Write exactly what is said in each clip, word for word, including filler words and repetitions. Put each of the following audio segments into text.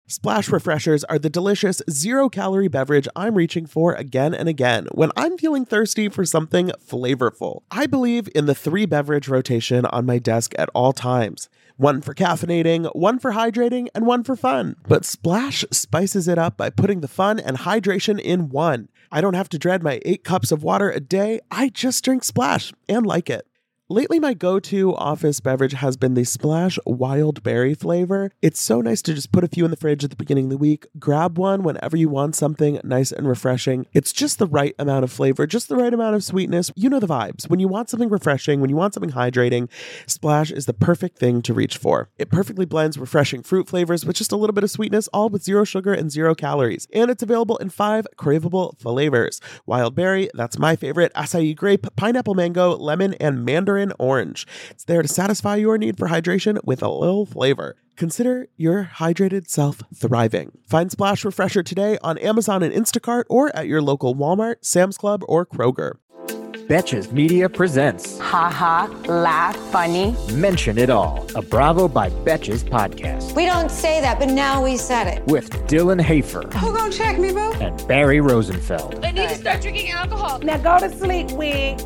Splash Refreshers are the delicious zero-calorie beverage I'm reaching for again and again when I'm feeling thirsty for something flavorful. I believe in the three-beverage rotation on my desk at all times. One for caffeinating, one for hydrating, and one for fun. But Splash spices it up by putting the fun and hydration in one. I don't have to dread my eight cups of water a day. I just drink Splash and like it. Lately, my go-to office beverage has been the Splash Wild Berry flavor. It's so nice to just put a few in the fridge at the beginning of the week, grab one whenever you want something nice and refreshing. It's just the right amount of flavor, just the right amount of sweetness. You know the vibes. When you want something refreshing, when you want something hydrating, Splash is the perfect thing to reach for. It perfectly blends refreshing fruit flavors with just a little bit of sweetness, all with zero sugar and zero calories. And it's available in five craveable flavors. Wild Berry, that's my favorite, acai grape, pineapple mango, lemon, and mandarin orange. It's there to satisfy your need for hydration with a little flavor. Consider your hydrated self thriving. Find Splash Refresher today on Amazon and Instacart or at your local Walmart, Sam's Club, or Kroger. Betches Media presents Ha ha, laugh, funny. Mention It All, a Bravo by Betches podcast. We don't say that, but now we said it. With Dylan Hafer. Who gonna check me, boo? And Barry Rosenfeld. I need to start drinking alcohol. Now go to sleep, wig.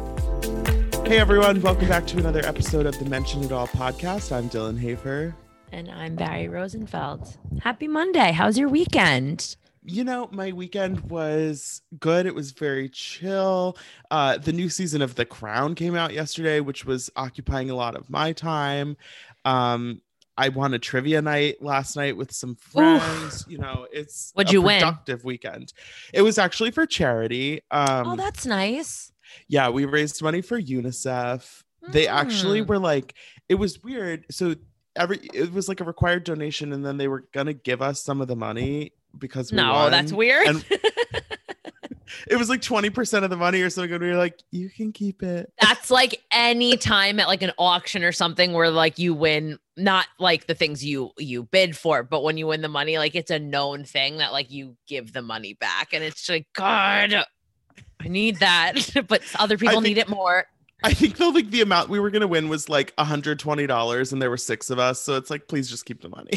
Hey everyone, welcome back to another episode of the Mention It All podcast. I'm Dylan Hafer. And I'm Barry Rosenfeld. Happy Monday. How's your weekend? You know, my weekend was good. It was very chill. Uh, the new season of The Crown came out yesterday, which was occupying a lot of my time. Um, I won a trivia night last night with some friends. Ooh. You know, it's What'd a you win? productive weekend. It was actually for charity. Um, Oh, that's nice. Yeah, we raised money for UNICEF. Mm. They actually were like, it was weird. So every it was like a required donation, and then they were gonna give us some of the money because we no, won. That's weird. And it was like twenty percent of the money or something. And we were like, you can keep it. That's like any time at like an auction or something where like you win, not like the things you you bid for, but when you win the money, like it's a known thing that like you give the money back, and it's like, God, I need that, but other people think, need it more. I think though, like the amount we were gonna win was like one hundred twenty dollars, and there were six of us, so it's like, please just keep the money.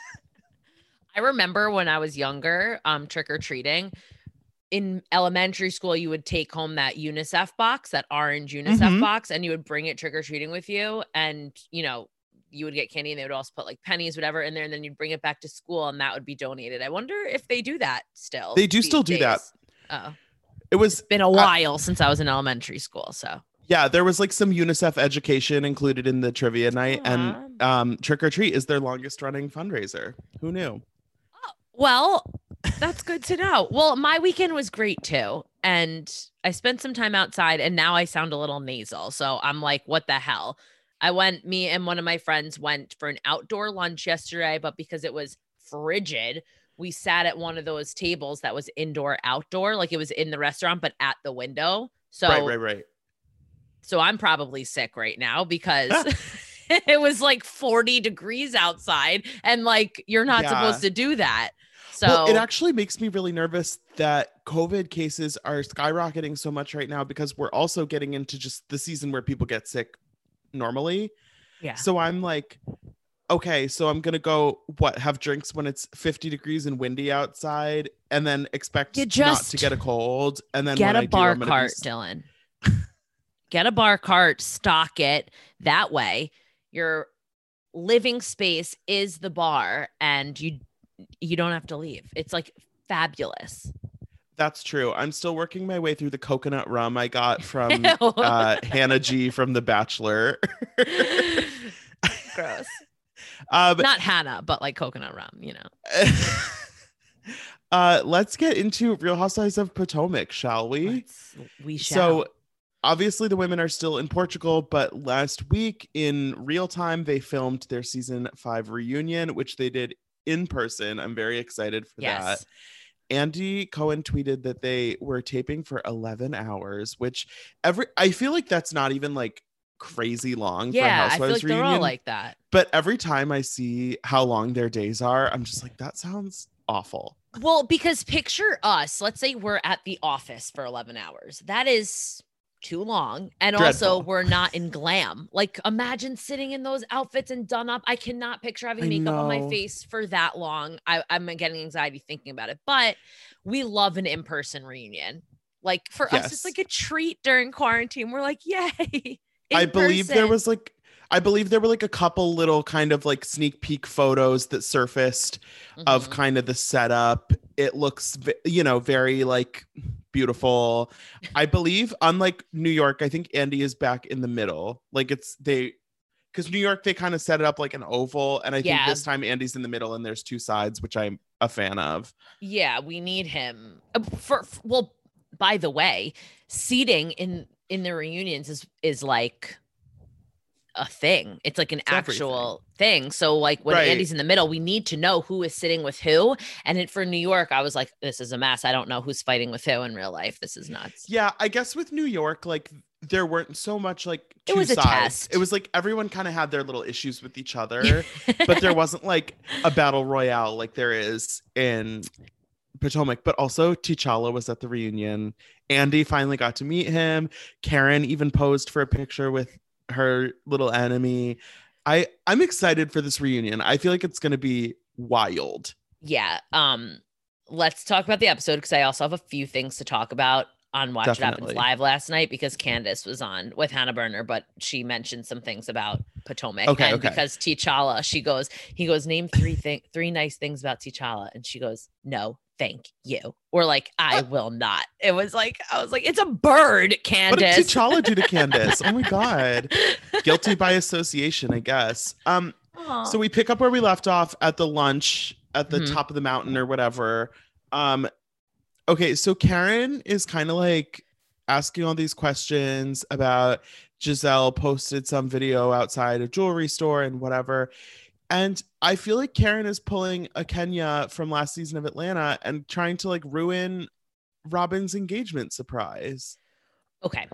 I remember when I was younger, um, trick or treating in elementary school, you would take home that UNICEF box, that orange UNICEF mm-hmm. box, and you would bring it trick or treating with you, and you know, you would get candy, and they would also put like pennies, whatever, in there, and then you'd bring it back to school, and that would be donated. I wonder if they do that still. They do still do days. that. Oh. It was it's been a while uh, since I was in elementary school. So yeah, there was like some UNICEF education included in the trivia night. Aww. And um, Trick or Treat is their longest running fundraiser. Who knew? Oh, well, that's good to know. Well, my weekend was great too. And I spent some time outside, and now I sound a little nasal. So I'm like, what the hell? I went, me and one of my friends went for an outdoor lunch yesterday, but because it was frigid, we sat at one of those tables that was indoor outdoor, like it was in the restaurant, but at the window. So, right, right, right. So I'm probably sick right now because it was like forty degrees outside, and like, you're not yeah. supposed to do that. So well, it actually makes me really nervous that COVID cases are skyrocketing so much right now, because we're also getting into just the season where people get sick normally. Yeah. So I'm like, okay, so I'm going to go, what, have drinks when it's fifty degrees and windy outside, and then expect not to get a cold. And then get when a I bar do, cart, be... Dylan. Get a bar cart, stock it. That way your living space is the bar, and you you don't have to leave. It's like fabulous. That's true. I'm still working my way through the coconut rum I got from uh, Hannah G from The Bachelor. Gross. Um, Not Hannah, but like coconut rum, you know. uh, let's get into Real Housewives of Potomac, shall we? Let's, we shall. So obviously the women are still in Portugal, but last week in real time, they filmed their season five reunion, which they did in person. I'm very excited for yes. that. Andy Cohen tweeted that they were taping for eleven hours, which every I feel like that's not even like crazy long yeah, for a Housewives I feel like reunion. They're all like that. But every time I see how long their days are, I'm just like, that sounds awful. Well, because picture us, let's say we're at the office for eleven hours. That is too long. And Dreadful. also we're not in glam. Like imagine sitting in those outfits and done up. I cannot picture having I makeup on my know. face for that long. I, I'm getting anxiety thinking about it, but we love an in-person reunion. Like for Yes. us, it's like a treat during quarantine. We're like, yay. I in believe there person. was like, I believe there were like a couple little kind of like sneak peek photos that surfaced of Mhm. kind of the setup. It looks, v- you know, very like beautiful. I believe, unlike New York, I think Andy is back in the middle. Like it's they, because New York, they kind of set it up like an oval. And I Yeah. think this time Andy's in the middle and there's two sides, which I'm a fan of. Yeah, we need him. Uh, For, for well, by the way, seating in in the reunions is is like a thing. It's like an It's actual thing. So like when Right. Andy's in the middle, we need to know who is sitting with who. And it, for New York, I was like, this is a mess. I don't know who's fighting with who in real life. This is nuts. Yeah, I guess with New York, like there weren't so much like It two was a sides. test. It was like everyone kind of had their little issues with each other, but there wasn't like a battle royale like there is in Potomac. But also T'Challa was at the reunion. Andy finally got to meet him. Karen even posed for a picture with her little enemy. I I'm excited for this reunion. I feel like it's going to be wild. Yeah. Um, let's talk about the episode because I also have a few things to talk about on Watch It Definitely. Happens Live last night because Candace was on with Hannah Berner, but she mentioned some things about Potomac. Okay, and okay. because T'Challa, she goes, he goes, name three thing, three nice things about T'Challa, and she goes, no, thank you. Or like, I will not. It was like, I was like, it's a bird, What did Candace. T'Challa do to Candace? Oh my god. Guilty by association, I guess. Um Aw. So we pick up where we left off at the lunch at the Mhm. top of the mountain or whatever. Um, okay, so Karen is kind of like asking all these questions about Giselle posted some video outside a jewelry store and whatever. And I feel like Karen is pulling a Kenya from last season of Atlanta and trying to like ruin Robin's engagement surprise. Okay.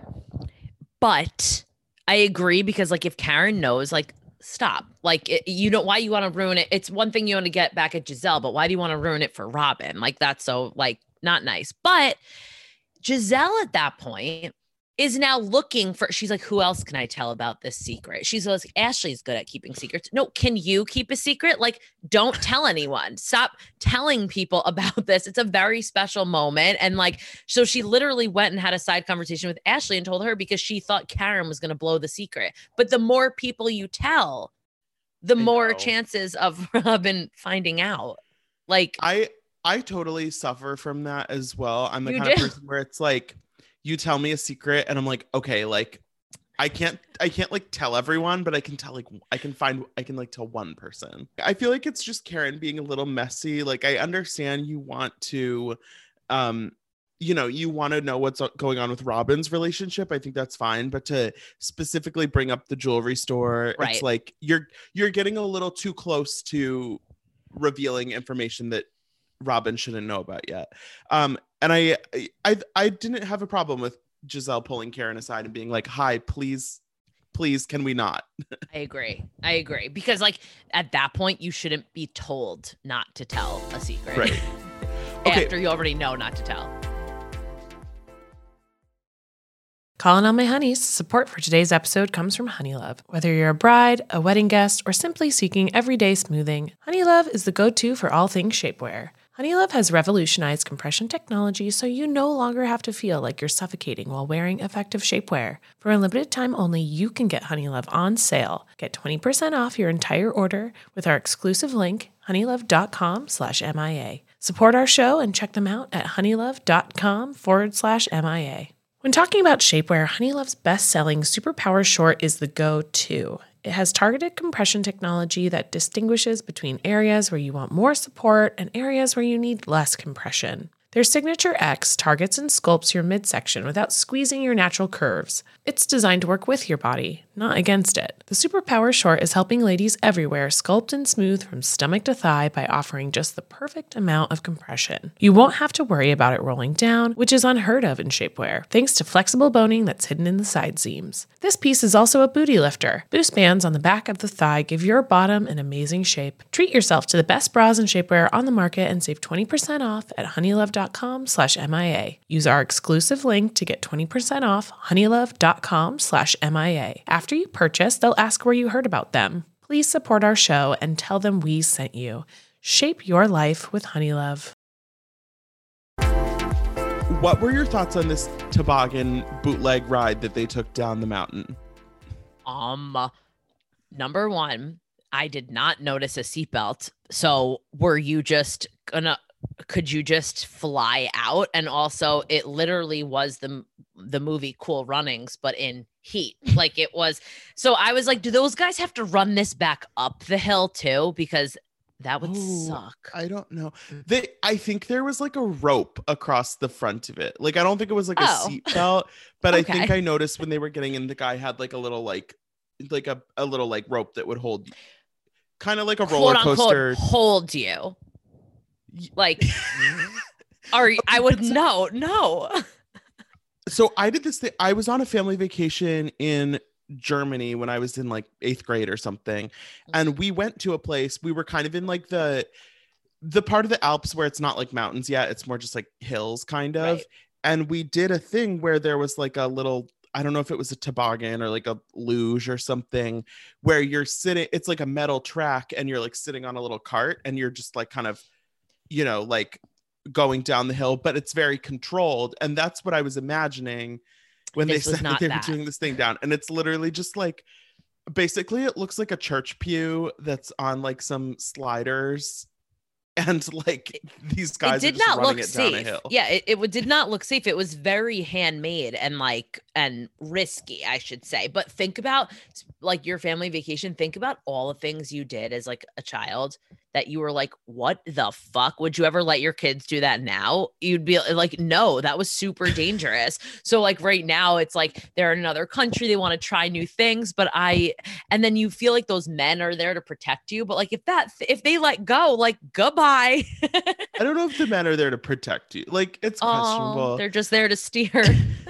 But I agree because like if Karen knows, like stop. Like it, you know why you want to ruin it. It's one thing you want to get back at Giselle, but why do you want to ruin it for Robin? Like that's so like not nice. But Giselle at that point is now looking for, she's like, who else can I tell about this secret? She's like, Ashley's good at keeping secrets. No, can you keep a secret? Like, don't tell anyone. Stop telling people about this. It's a very special moment. And like, so she literally went and had a side conversation with Ashley and told her because she thought Karen was going to blow the secret. But the more people you tell, the I more know. chances of Robin finding out. Like, I I totally suffer from that as well. I'm the You kind do? of person where it's like you tell me a secret and I'm like, okay, like I can't I can't like tell everyone, but I can tell like I can find I can like tell one person. I feel like it's just Karen being a little messy. Like I understand you want to um you know, you want to know what's going on with Robin's relationship. I think that's fine, but to specifically bring up the jewelry store, Right. it's like you're you're getting a little too close to revealing information that Robin shouldn't know about yet. Um, and I, I, I didn't have a problem with Giselle pulling Karen aside and being like, "Hi, please, please, can we not?" I agree. I agree. Because like at that point, you shouldn't be told not to tell a secret. Right. Okay. After you already know not to tell. Calling all my honeys, support for today's episode comes from Honeylove. Whether you're a bride, a wedding guest, or simply seeking everyday smoothing, Honeylove is the go-to for all things shapewear. Honeylove has revolutionized compression technology so you no longer have to feel like you're suffocating while wearing effective shapewear. For a limited time only, you can get Honeylove on sale. Get twenty percent off your entire order with our exclusive link, honeylove.com slash MIA. Support our show and check them out at honeylove.com forward slash MIA. When talking about shapewear, Honeylove's best-selling Superpower Short is the go-to. It has targeted compression technology that distinguishes between areas where you want more support and areas where you need less compression. Their Signature X targets and sculpts your midsection without squeezing your natural curves. It's designed to work with your body, not against it. The Superpower short is helping ladies everywhere sculpt and smooth from stomach to thigh by offering just the perfect amount of compression. You won't have to worry about it rolling down, which is unheard of in shapewear, thanks to flexible boning that's hidden in the side seams. This piece is also a booty lifter. Boost bands on the back of the thigh give your bottom an amazing shape. Treat yourself to the best bras and shapewear on the market and save twenty percent off at honeylove.com slash MIA. Use our exclusive link to get twenty percent off honeylove.com slash MIA. After you purchase, they'll ask where you heard about them. Please support our show and tell them we sent you. Shape your life with Honeylove. What were your thoughts on this toboggan bootleg ride that they took down the mountain? Um, number one, I did not notice a seatbelt. So were you just gonna, could you just fly out? And also it literally was the, the movie Cool Runnings, but in heat. Like it was. So I was like, do those guys have to run this back up the hill too? Because that would oh, suck. I don't know. They, I think there was like a rope across the front of it. Like, I don't think it was like Oh. a seat belt, but Okay. I think I noticed when they were getting in, the guy had like a little, like, like a, a little like rope that would hold, kind of like a roller Quote, unquote, coaster. hold you. Like, or I would no, no. So I did this thing. I was on a family vacation in Germany when I was in like eighth grade or something. And we went to a place, we were kind of in like the, the part of the Alps where it's not like mountains yet. It's more just like hills kind of. Right. And we did a thing where there was like a little, I don't know if it was a toboggan or like a luge or something, where you're sitting, it's like a metal track and you're like sitting on a little cart and you're just like kind of, you know, like going down the hill, but it's very controlled. And that's what I was imagining when This they was said not that they that. were doing this thing down. And it's literally just like, basically it looks like a church pew that's on like some sliders. And like these guys It did are just not running look it down a safe. hill. Yeah, it, it would- did not look safe. It was very handmade and like and risky, I should say. But think about like your family vacation. Think about all the things you did as like a child that you were like, what the fuck? Would you ever let your kids do that now? You'd be like, no, that was super dangerous. So like right now, it's like they're in another country. They want to try new things. But I, and then you feel like those men are there to protect you. But like if that, if they let go, like goodbye. I don't know if the men are there to protect you. Like it's questionable. Oh, they're just there to steer.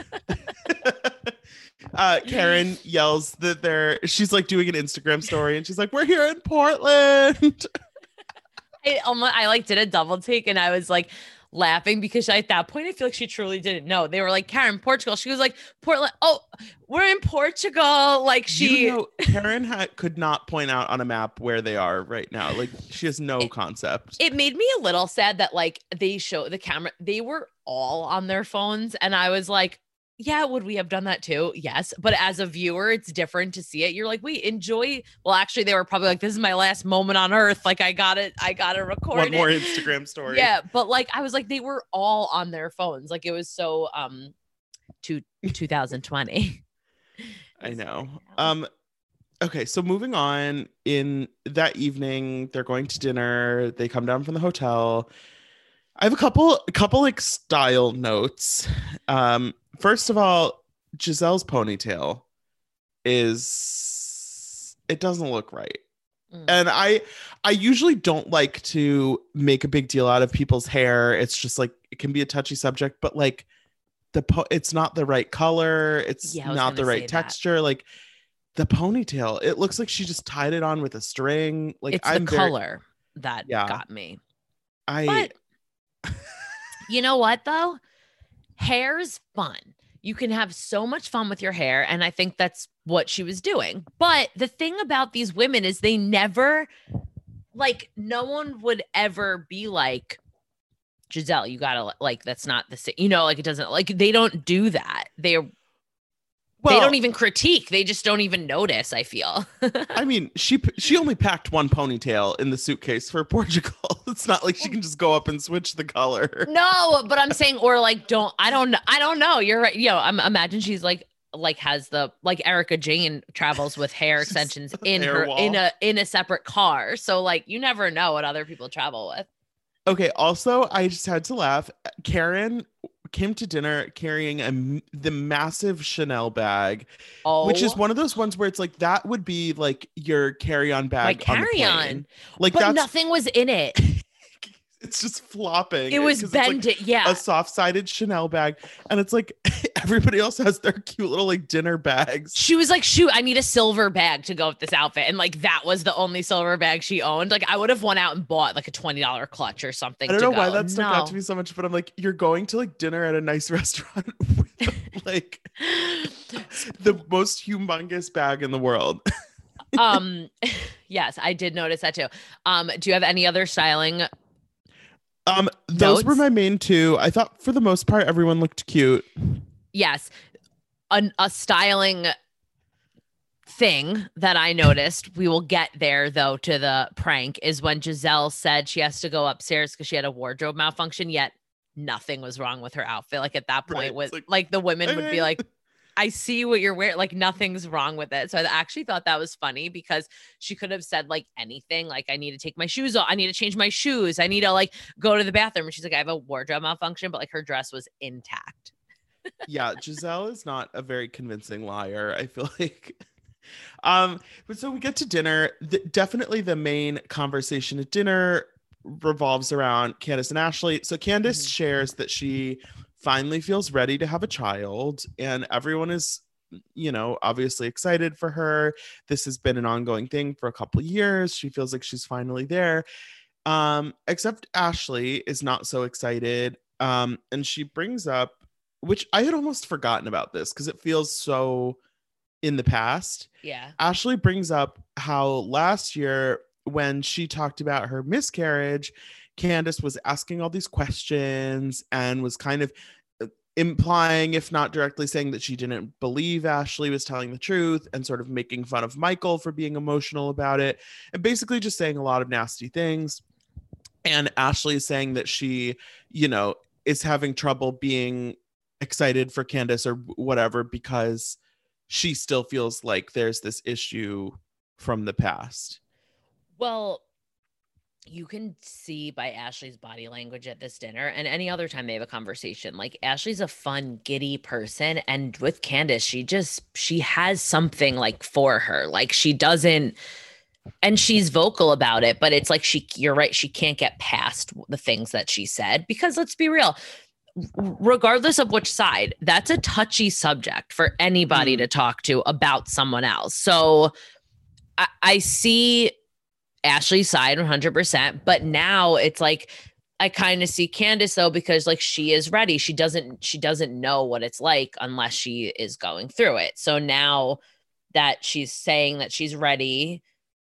uh Karen yells that they're she's like doing an Instagram story and she's like, we're here in Portland. I almost, I like did a double take and I was like laughing because at that point I feel like she truly didn't know. They were like, Karen, Portugal. She was like, Portland. Oh, we're in Portugal. Like she, You know, Karen ha- could not point out on a map where they are right now. Like she has no It- concept. it made me a little sad that like they show the camera. They were all on their phones, and I was like, yeah, would we have done that too? Yes. But as a viewer, it's different to see it. You're like, wait, enjoy. Well, actually, they were probably like, this is my last moment on earth. Like, I got it. I got to record One it. more Instagram story. Yeah. But like, I was like, they were all on their phones. Like, it was so, um, to two thousand twenty. I know. Um, okay. So moving on, in that evening, they're going to dinner. They come down from the hotel. I have a couple, a couple like style notes. Um, first of all, Giselle's ponytail is, it doesn't look right. Mm. And I, I usually don't like to make a big deal out of people's hair. It's just like, it can be a touchy subject, but like the, po- it's not the right color. It's Yeah, I was not the gonna say right that. texture. Like the ponytail, it looks like she just tied it on with a string. Like It's I'm the very- color that Yeah. got me. I, But you know what, though? Hair's fun. You can have so much fun with your hair. And I think that's what she was doing. But the thing about these women is they never, like, no one would ever be like, Giselle, you gotta, like, that's not the same. You know, like, it doesn't, like, they don't do that. They're, they well, don't even critique. They just don't even notice, I feel. I mean, she p- she only packed one ponytail in the suitcase for Portugal. It's not like she can just go up and switch the color. No, but I'm saying, or like, don't, I don't, I don't know. You're right. You know, I'm imagine she's like, like has the, like Erica Jane travels with hair Just extensions a in hair her, wall. in a, in a separate car. So like, you never know what other people travel with. Okay, also, I just had to laugh. Karen came to dinner carrying a, the massive Chanel bag, Oh, which is one of those ones where it's like, that would be like your carry-on bag my on the carry-on. plane. Like but that's, nothing was in it. it's just flopping. It was 'cause it's, like, bended. Yeah. a soft-sided Chanel bag. And it's like, everybody else has their cute little like dinner bags. She was like, shoot, I need a silver bag to go with this outfit. And like, that was the only silver bag she owned. Like I would have went out and bought like a twenty dollars clutch or something. I don't to know go. why that stuck No. out to me so much, but I'm like, you're going to like dinner at a nice restaurant with like the most humongous bag in the world. um, yes, I did notice that too. Um, do you have any other styling? Um, those Notes? were my main two. I thought for the most part, everyone looked cute. Yes. An, a styling thing that I noticed, we will get there though to the prank, is when Giselle said she has to go upstairs because she had a wardrobe malfunction, yet nothing was wrong with her outfit. Like at that point, Right, with it's like, like, the women would be "Hey." like, I see what you're wearing. Like nothing's wrong with it. So I actually thought that was funny because she could have said like anything. Like I need to take my shoes off. I need to change my shoes. I need to like go to the bathroom. And she's like, I have a wardrobe malfunction, but like her dress was intact. Yeah, Giselle is not a very convincing liar, I feel like. Um, but so we get to dinner. The, definitely the main conversation at dinner revolves around Candace and Ashley. So Candace Mhm. shares that she finally feels ready to have a child, and everyone is, you know, obviously excited for her. This has been an ongoing thing for a couple of years. She feels like she's finally there. Um, except Ashley is not so excited. Um, and she brings up, which I had almost forgotten about this because it feels so in the past. Yeah. Ashley brings up how last year when she talked about her miscarriage, Candace was asking all these questions and was kind of implying, if not directly saying, that she didn't believe Ashley was telling the truth, and sort of making fun of Michael for being emotional about it, and basically just saying a lot of nasty things. And Ashley is saying that she, you know, is having trouble being excited for Candace or whatever because she still feels like there's this issue from the past. Well, you can see by Ashley's body language at this dinner and any other time they have a conversation, like Ashley's a fun, giddy person. And with Candace, she just, she has something like for her. Like she doesn't, and she's vocal about it, but it's like she, you're right, she can't get past the things that she said, because let's be real, regardless of which side, that's a touchy subject for anybody Mm. to talk to about someone else. So I, I see Ashley's side one hundred percent, but now it's like I kind of see Candace though, because like she is ready. She doesn't she doesn't know what it's like unless she is going through it. So now that she's saying that she's ready,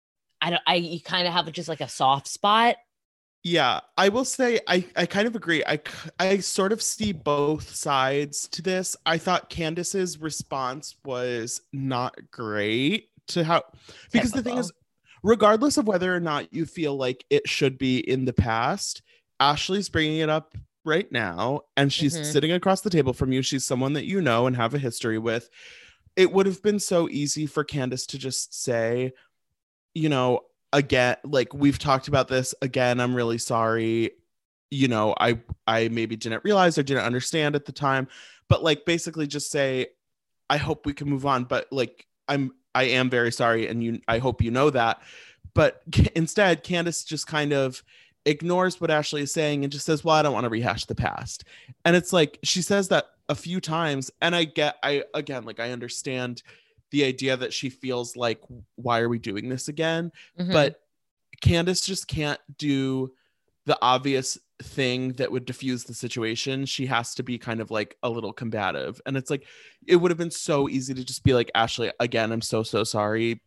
I don't I you kind of have just like a soft spot. Yeah, I will say I, I kind of agree. I, I sort of see both sides to this. I thought Candace's response was not great to how, because the thing is, regardless of whether or not you feel like it should be in the past, Ashley's bringing it up right now, and she's Mhm. sitting across the table from you. She's someone that you know and have a history with. It would have been so easy for Candace to just say, you know, again, like we've talked about this again, I'm really sorry. You know, I I maybe didn't realize or didn't understand at the time, but like basically just say, I hope we can move on, but like I'm I am very sorry, and you I hope you know that. But instead, Candace just kind of ignores what Ashley is saying and just says, well, I don't want to rehash the past. And it's like she says that a few times, and I get I again like I understand the idea that she feels like, why are we doing this again? Mhm. But Candace just can't do the obvious thing that would diffuse the situation. She has to be kind of like a little combative. And it's like, it would have been so easy to just be like, Ashley, again, I'm so, so sorry.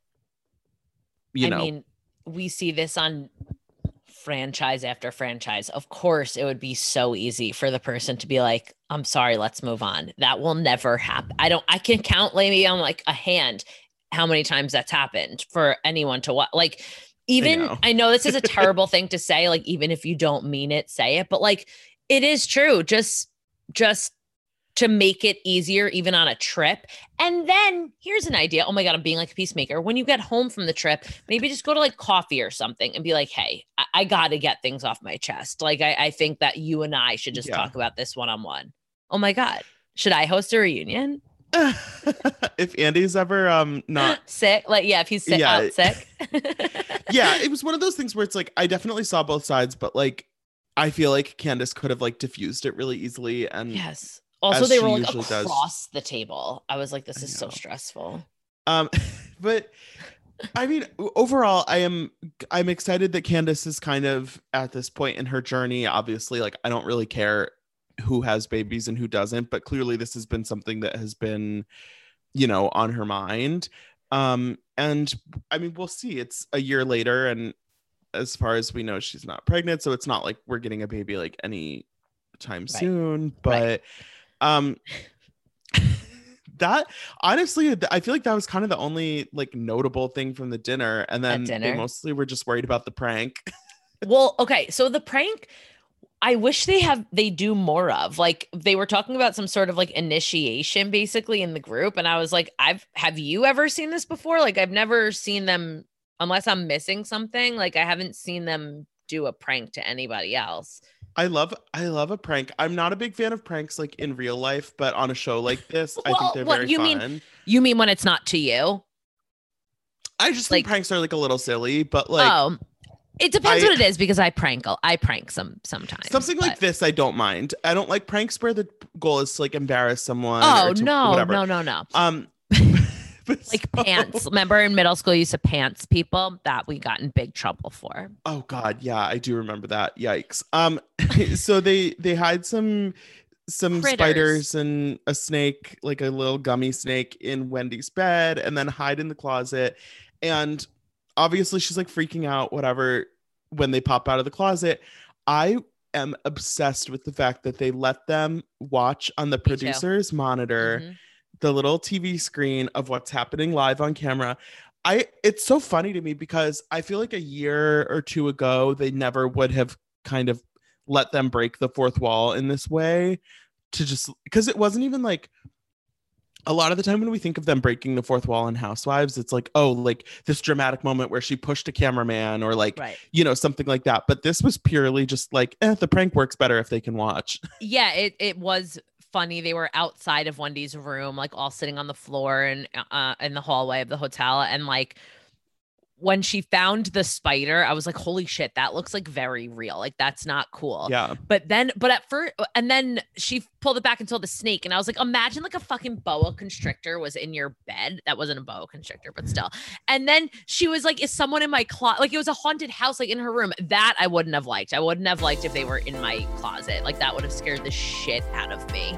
You I know, mean, we see this on franchise after franchise. Of course, it would be so easy for the person to be like, I'm sorry, let's move on. That will never happen. I don't, I can count maybe on like a hand how many times that's happened for anyone to watch. Like, even, I know. I know this is a terrible thing to say, like, even if you don't mean it, say it, but like, it is true. Just, just to make it easier, even on a trip. And then here's an idea. Oh my God, I'm being like a peacemaker. When you get home from the trip, maybe just go to like coffee or something and be like, hey, I, I got to get things off my chest. Like, I, I think that you and I should just Yeah. talk about this one-on-one. Oh my God. Should I host a reunion? If Andy's ever um not sick, like yeah, if he's sick, Yeah. out sick. Yeah, it was one of those things where it's like I definitely saw both sides, but like I feel like Candace could have like diffused it really easily. And Yes. Also, as they she were like usually does. across the table. I was like, this I is so know. stressful. Um, but I mean, overall, I am I'm excited that Candace is kind of at this point in her journey. Obviously, like I don't really care who has babies and who doesn't, but clearly this has been something that has been, you know, on her mind. Um, and I mean, we'll see. It's a year later, and as far as we know, she's not pregnant, so it's not like we're getting a baby like any time Right. soon. But Right. um that honestly, I feel like that was kind of the only like notable thing from the dinner. And then dinner? they mostly were just worried about the prank. Well, okay. So the prank, I wish they have they do more of. Like they were talking about some sort of like initiation basically in the group. And I was like, I've have you ever seen this before? Like I've never seen them, unless I'm missing something. Like I haven't seen them do a prank to anybody else. I love I love a prank. I'm not a big fan of pranks like in real life, but on a show like this, I Well, think they're what very you fun. mean- You mean when it's not to you? I just like- think pranks are like a little silly, but like oh, it depends I- what it is because I prank. I prank some sometimes. something like but- this, I don't mind. I don't like pranks where the goal is to like embarrass someone. Oh or to, no, whatever. no, no, no. Um, but Like so- pants. Remember in middle school, you used to pants people that we got in big trouble for. Oh God, yeah, I do remember that. Yikes. Um, so they they hide some some Critters. spiders and a snake, like a little gummy snake, in Wendy's bed, and then hide in the closet. And obviously, she's like freaking out, whatever, when they pop out of the closet. I am obsessed with the fact that they let them watch on the too. producer's monitor Mhm. the little T V screen of what's happening live on camera. I it's so funny to me because I feel like a year or two ago they never would have kind of let them break the fourth wall in this way, to just because it wasn't even like a lot of the time when we think of them breaking the fourth wall in Housewives, it's like, oh, like this dramatic moment where she pushed a cameraman or like, Right. you know, something like that. But this was purely just like, eh, the prank works better if they can watch. Yeah, it it was funny. They were outside of Wendy's room, like all sitting on the floor and uh in the hallway of the hotel. And like when she found the spider, I was like, holy shit, that looks like very real. Like that's not cool. Yeah. But then, but at first, and then she pulled it back and saw the snake. And I was like, imagine like a fucking boa constrictor was in your bed. That wasn't a boa constrictor, but still. And then she was like, is someone in my closet? Like it was a haunted house, like in her room. That I wouldn't have liked. I wouldn't have liked if they were in my closet. Like that would have scared the shit out of me.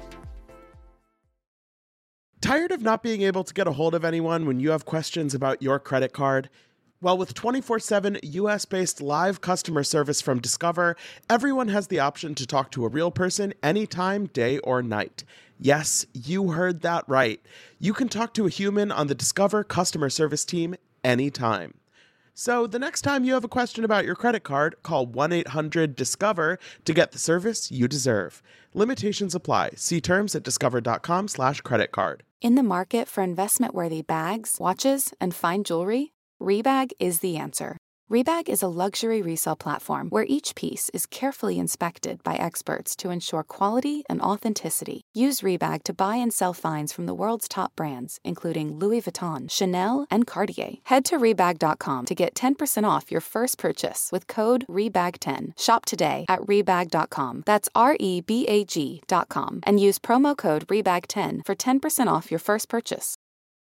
Tired of not being able to get a hold of anyone when you have questions about your credit card? Well, with twenty-four seven U S-based live customer service from Discover, everyone has the option to talk to a real person anytime, day or night. Yes, you heard that right. You can talk to a human on the Discover customer service team anytime. So the next time you have a question about your credit card, call one eight hundred discover to get the service you deserve. Limitations apply. See terms at discover.com slash credit card. In the market for investment-worthy bags, watches, and fine jewelry, Rebag is the answer. Rebag is a luxury resale platform where each piece is carefully inspected by experts to ensure quality and authenticity. Use Rebag to buy and sell finds from the world's top brands, including Louis Vuitton, Chanel, and Cartier. Head to Rebag dot com to get ten percent off your first purchase with code Rebag ten. Shop today at Rebag dot com. That's R E B A G dot com. And use promo code Rebag ten for ten percent off your first purchase.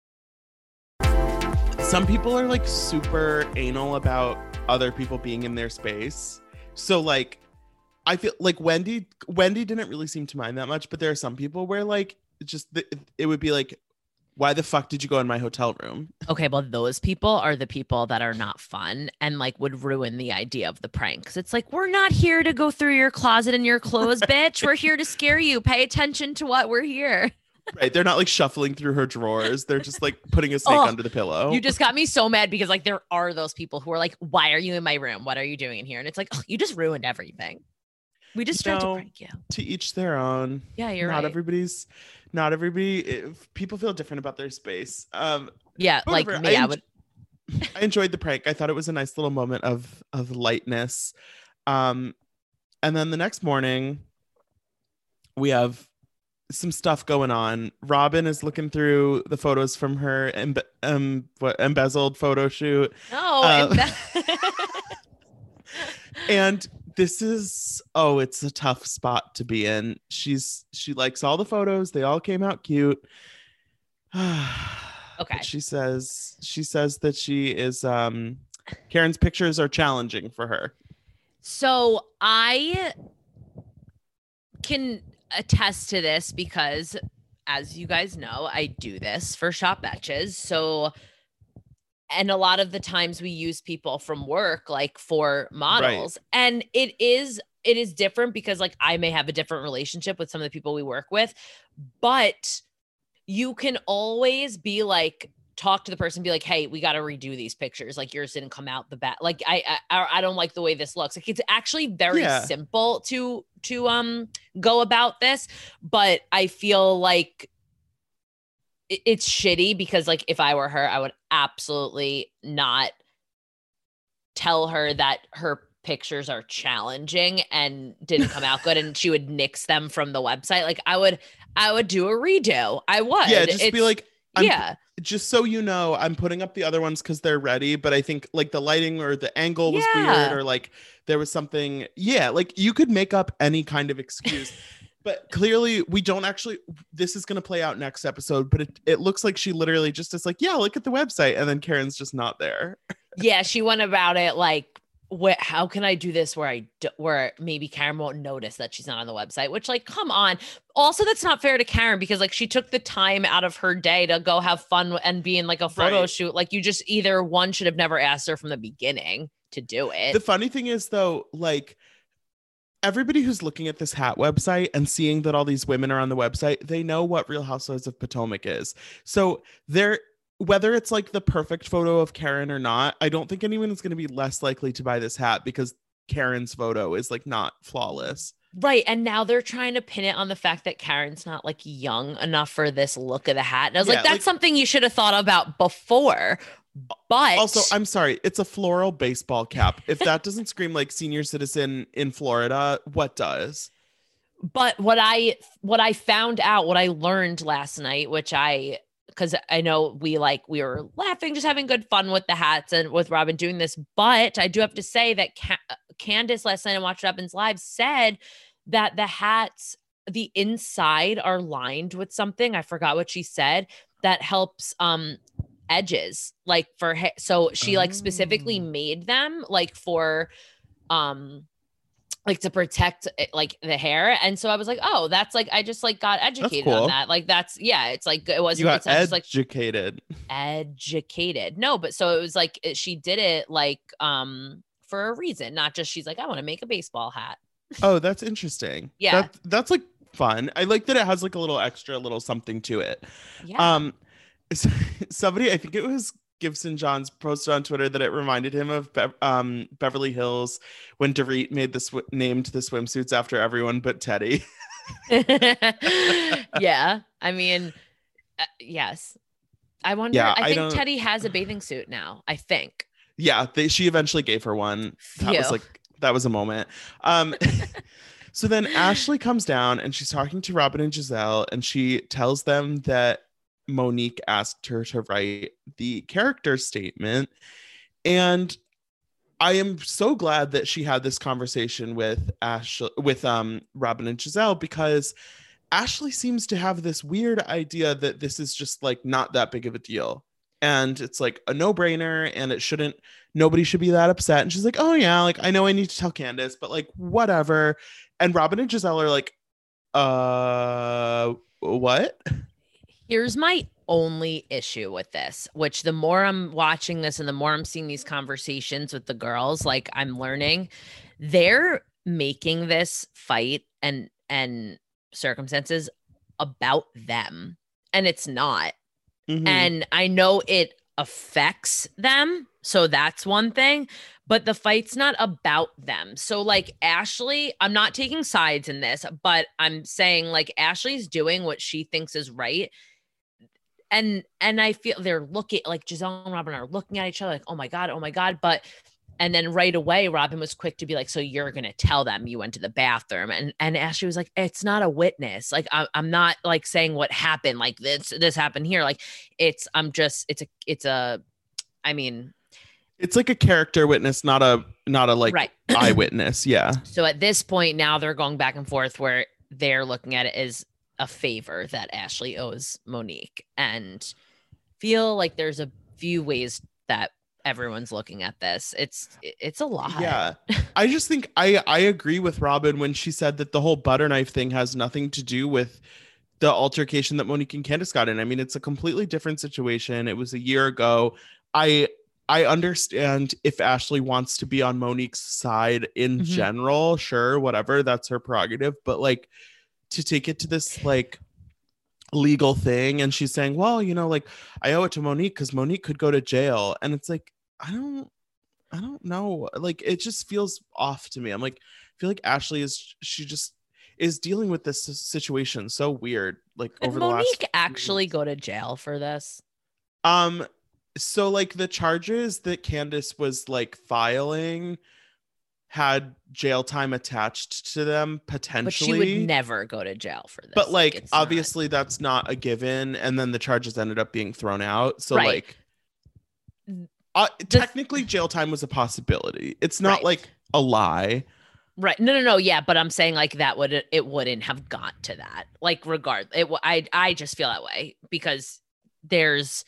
Some people are like super anal about other people being in their space. So like, I feel like Wendy, Wendy didn't really seem to mind that much, but there are some people where like, just the, it would be like, why the fuck did you go in my hotel room? Okay, well, those people are the people that are not fun and like would ruin the idea of the prank. Cause it's like, we're not here to go through your closet and your clothes, bitch. We're here to scare you. Pay attention to what we're here. Right. They're not like shuffling through her drawers. They're just like putting a snake Oh, under the pillow. You just got me so mad because like there are those people who are like, why are you in my room? What are you doing in here? And it's like, oh, you just ruined everything. We just tried No. to prank you. To each their own. Yeah, you're not right. everybody's, not everybody, if people feel different about their space. Um, Yeah, like whatever. me, I, enj- would. I enjoyed the prank. I thought it was a nice little moment of of lightness. Um, and then the next morning, we have some stuff going on. Robin is looking through the photos from her embe- um, what, embezzled photo shoot. No. Uh, Embe- and this is, oh, it's a tough spot to be in. She's, she likes all the photos. They all came out cute. Okay. She says, she says that she is, um, Karen's pictures are challenging for her. So I can attest to this because, as you guys know, I do this for Shop Betches. So, and a lot of the times we use people from work, like for models, right. And it is, it is different because like I may have a different relationship with some of the people we work with, but you can always be like, talk to the person, be like, hey, we got to redo these pictures. Like yours didn't come out the back. Like I, I, I don't like the way this looks. Like it's actually very yeah. simple to, to, um, go about this, but I feel like it, it's shitty because like, if I were her, I would absolutely not tell her that her pictures are challenging and didn't come out good. And she would nix them from the website. Like I would, I would do a redo. I would. Yeah. Just it's, be like, I'm, yeah. Just so you know, I'm putting up the other ones because they're ready, but I think like the lighting or the angle was yeah. weird or like there was something. Yeah, like you could make up any kind of excuse, but clearly we don't actually. This is going to play out next episode, but it, it looks like she literally just is like, yeah, look at the website. And then Karen's just not there. Yeah, she went about it like, What, how can I do this where I do, where maybe Karen won't notice that she's not on the website, which like, come on. Also, that's not fair to Karen because like she took the time out of her day to go have fun and be in like a photo right. shoot. Like you just either one should have never asked her from the beginning to do it. The funny thing is though, like everybody who's looking at this hat website and seeing that all these women are on the website, they know what Real Housewives of Potomac is. So they're, whether it's like the perfect photo of Karen or not, I don't think anyone is going to be less likely to buy this hat because Karen's photo is like not flawless. Right. And now they're trying to pin it on the fact that Karen's not like young enough for this look of the hat. And I was yeah, like, that's like, something you should have thought about before. But also, I'm sorry, it's a floral baseball cap. If that doesn't scream like senior citizen in Florida, what does? But what I what I found out, what I learned last night, which I because I know we like we were laughing, just having good fun with the hats and with Robin doing this. But I do have to say that Ca- Candace last night and Watch What Happens Live said that the hats, the inside are lined with something. I forgot what she said that helps um edges like for ha- so she like specifically made them like for um like to protect it, like the hair. And so I was like, oh, that's like, I just like got educated cool. on that. Like, that's yeah. It's like, it wasn't, you got it's not just like educated, educated. No, but so it was like, it, she did it like, um, for a reason, not just, she's like, I want to make a baseball hat. Oh, that's interesting. Yeah. That, that's like fun. I like that it has like a little extra little something to it. Yeah. Um, somebody, I think it was Gibson Johns, posted on Twitter that it reminded him of Be- um, Beverly Hills when Dorit made the sw- named the swimsuits after everyone but Teddy. Yeah, I mean, uh, yes. I wonder. Yeah, I I think don't... Teddy has a bathing suit now. I think. Yeah, they, she eventually gave her one. That Phew. was like that was a moment. Um, so then Ashley comes down and she's talking to Robin and Giselle, and she tells them that Monique asked her to write the character statement. And I am so glad that she had this conversation with Ashley, with um Robin and Giselle, because Ashley seems to have this weird idea that this is just like not that big of a deal. And it's like a no-brainer and it shouldn't, nobody should be that upset. And she's like, oh yeah, like I know I need to tell Candace, but like whatever. And Robin and Giselle are like, uh, what? Here's my only issue with this, which the more I'm watching this and the more I'm seeing these conversations with the girls, like I'm learning, they're making this fight and and circumstances about them. And it's not. Mm-hmm. And I know it affects them. So that's one thing. But the fight's not about them. So like Ashley, I'm not taking sides in this, but I'm saying like Ashley's doing what she thinks is right. And and I feel they're looking like Giselle and Robin are looking at each other like, oh my God, oh my God. But And then right away, Robin was quick to be like, so you're going to tell them you went to the bathroom. And and Ashley was like, it's not a witness. Like, I, I'm not like saying what happened. Like this, this happened here. Like it's, I'm just, it's a, it's a, I mean. It's like a character witness, not a, not a like right. eyewitness. Yeah. So at this point now they're going back and forth where they're looking at it as a favor that Ashley owes Monique, and feel like there's a few ways that everyone's looking at this. It's it's a lot. Yeah. I just think I I agree with Robin when she said that the whole butter knife thing has nothing to do with the altercation that Monique and Candace got in. I mean, it's a completely different situation. It was a year ago. I I understand if Ashley wants to be on Monique's side in mm-hmm. general, sure, whatever, that's her prerogative, but like to take it to this like legal thing, and she's saying, well, you know, like I owe it to Monique because Monique could go to jail, and it's like I don't I don't know, like it just feels off to me. I'm like, I feel like Ashley is she just is dealing with this situation so weird. Like Did over Monique the last actually go to jail for this? Um so like the charges that Candace was like filing had jail time attached to them potentially, but she would never go to jail for this. But like, like obviously not... that's not a given, and then the charges ended up being thrown out. So right. like uh, technically jail time was a possibility. It's not right. like a lie. Right. No, no, no. Yeah. But I'm saying like that would, it wouldn't have got to that. Like regard it. I, I just feel that way because there's,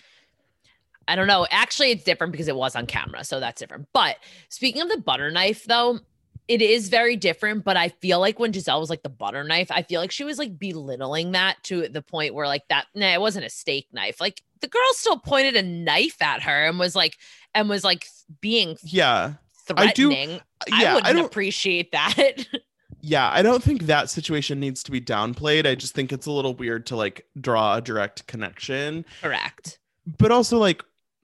I don't know. Actually, it's different because it was on camera. So that's different. But speaking of the butter knife, though, it is very different. But I feel like when Giselle was like the butter knife, I feel like she was like belittling that to the point where like that, nah, it wasn't a steak knife. Like the girl still pointed a knife at her and was like, and was like being yeah, threatening. I do. Yeah, I wouldn't I don't appreciate that. Yeah, I don't think that situation needs to be downplayed. I just think it's a little weird to like draw a direct connection. Correct. But also like,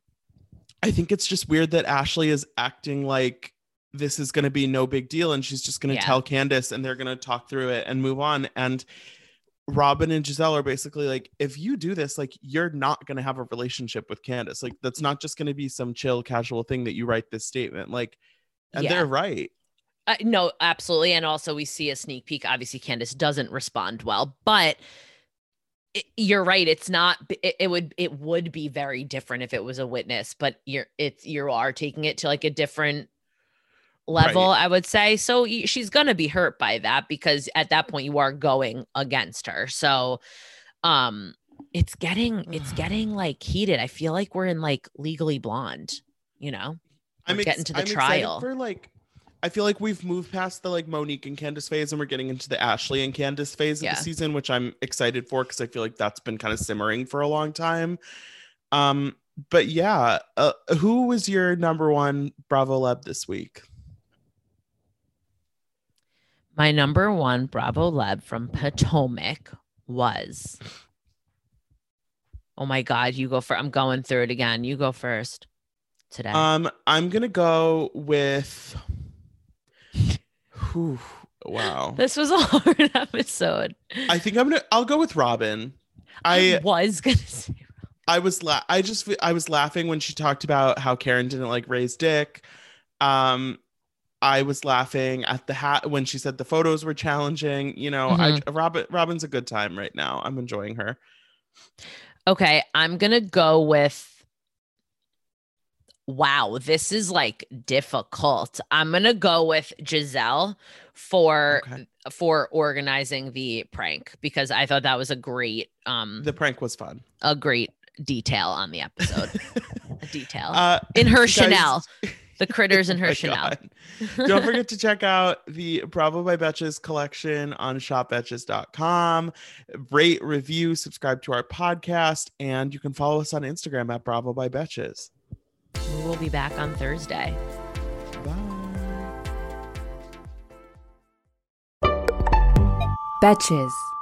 I think it's just weird that Ashley is acting like this is going to be no big deal and she's just going to yeah. tell Candace and they're going to talk through it and move on. And Robin and Giselle are basically like, if you do this, like you're not going to have a relationship with Candace. Like that's not just going to be some chill, casual thing that you write this statement. Like, and yeah. they're right. Uh, no, absolutely. And also we see a sneak peek. Obviously, Candace doesn't respond well, but it, you're right. It's not, it, it would, it would be very different if it was a witness, but you're, it's, you are taking it to like a different level, right. I would say. So she's going to be hurt by that because at that point you are going against her. So, um, it's getting, it's getting like heated. I feel like we're in like Legally Blonde, you know, we're I'm ex- getting to the I'm trial for like, I feel like we've moved past the like Monique and Candace phase and we're getting into the Ashley and Candace phase yeah. of the season, which I'm excited for because I feel like that's been kind of simmering for a long time. Um, but yeah, uh, who was your number one Bravo Leb this week? My number one Bravo Leb from Potomac was, oh my God, you go first. I'm going through it again. You go first today. Um, I'm going to go with... Whew, wow. This was a hard episode. I think I'm gonna I'll go with Robin. I, I was gonna say Robin. I was la- I just I was laughing when she talked about how Karen didn't like Ray's dick. Um I was laughing at the hat when she said the photos were challenging. You know, mm-hmm. I Robin Robin's a good time right now. I'm enjoying her. Okay, I'm gonna go with wow, this is like difficult. I'm going to go with Giselle for okay. for organizing the prank because I thought that was a great um the prank was fun. A great detail on the episode. a detail. Uh, in her guys, Chanel. The critters in her oh Chanel. Don't forget to check out the Bravo by Betches collection on shop betches dot com. Rate, review, subscribe to our podcast, and you can follow us on Instagram at Bravo by Betches. We will be back on Thursday. Bye. Betches.